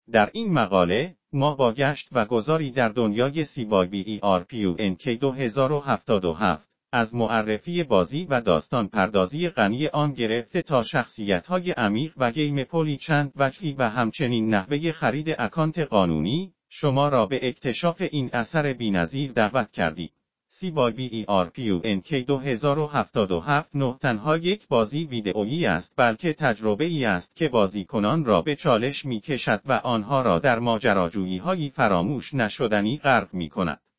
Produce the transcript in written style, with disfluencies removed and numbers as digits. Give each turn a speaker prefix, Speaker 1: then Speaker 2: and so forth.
Speaker 1: در این مقاله، ما با گشت و گذاری در دنیای CYBERPUNK 2077 از معرفی بازی و داستان پردازی غنی آن گرفته تا شخصیت‌های عمیق و گیم پلی چند وجهی و همچنین نحوه خرید اکانت قانونی، شما را به اکتشاف این اثر بی‌نظیر دعوت کردیم. CYBERPUNK 2077 نه تنها یک بازی ویدئویی است بلکه تجربه‌ای است که بازیکنان را به چالش می‌کشد و آنها را در ماجراجویی‌های فراموش نشدنی غرق می‌کند.